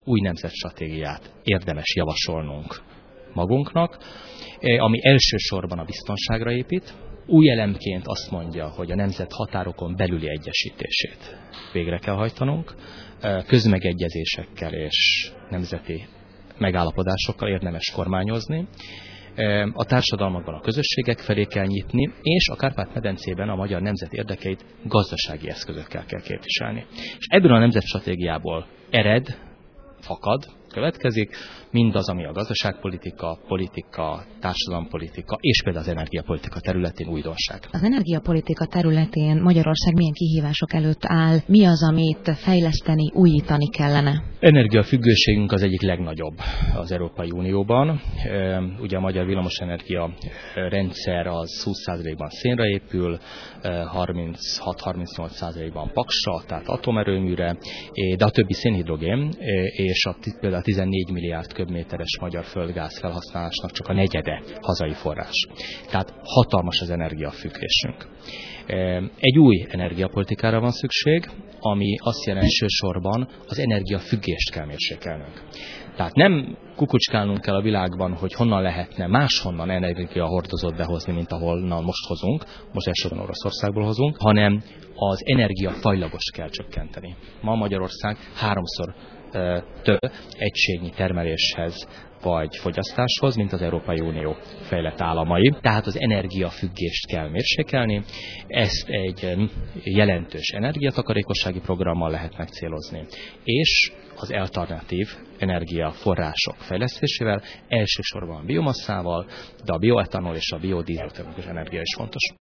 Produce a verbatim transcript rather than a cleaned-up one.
új nemzetstratégiát érdemes javasolnunk magunknak, ami elsősorban a biztonságra épít. Új elemként azt mondja, hogy a nemzet határokon belüli egyesítését végre kell hajtanunk, közmegegyezésekkel és nemzeti megállapodásokkal érdemes kormányozni, a társadalmakban a közösségek felé kell nyitni, és a Kárpát-medencében a magyar nemzet érdekeit gazdasági eszközökkel kell képviselni. És ebből a nemzetstratégiából ered, fakad, következik mindaz, ami a gazdaságpolitika, politika, társadalompolitika és például az energiapolitika területén újdonság. Az energiapolitika területén Magyarország milyen kihívások előtt áll? Mi az, amit fejleszteni, újítani kellene? Energiafüggőségünk az egyik legnagyobb az Európai Unióban. Ugye a magyar villamosenergia rendszer az húsz százalékban szénre épül, harminchat-harmincnyolc százalékban paksra, tehát atomerőműre, de a többi szénhidrogén, és a, például a tizennégy milliárd köbméteres magyar földgáz felhasználásnak csak a negyede hazai forrás. Tehát hatalmas az energiafüggésünk. Egy új energiapolitikára van szükség, ami azt jelenti, elsősorban az energiafüggést kell mérsékelnünk. Tehát nem kukucskálnunk kell a világban, hogy honnan lehetne máshonnan energiahordozót behozni, mint ahonnan most hozunk, most elsősorban Oroszországból hozunk, hanem az energiafajlagost kell csökkenteni. Ma Magyarország háromszor több egységnyi termeléshez vagy fogyasztáshoz, mint az Európai Unió fejlett államai. Tehát az energiafüggést kell mérsékelni, ezt egy jelentős energiatakarékossági programmal lehet megcélozni. És az alternatív energiaforrások fejlesztésével, elsősorban a biomasszával, de a bioetanol és a biodízeltermelős energia is fontos.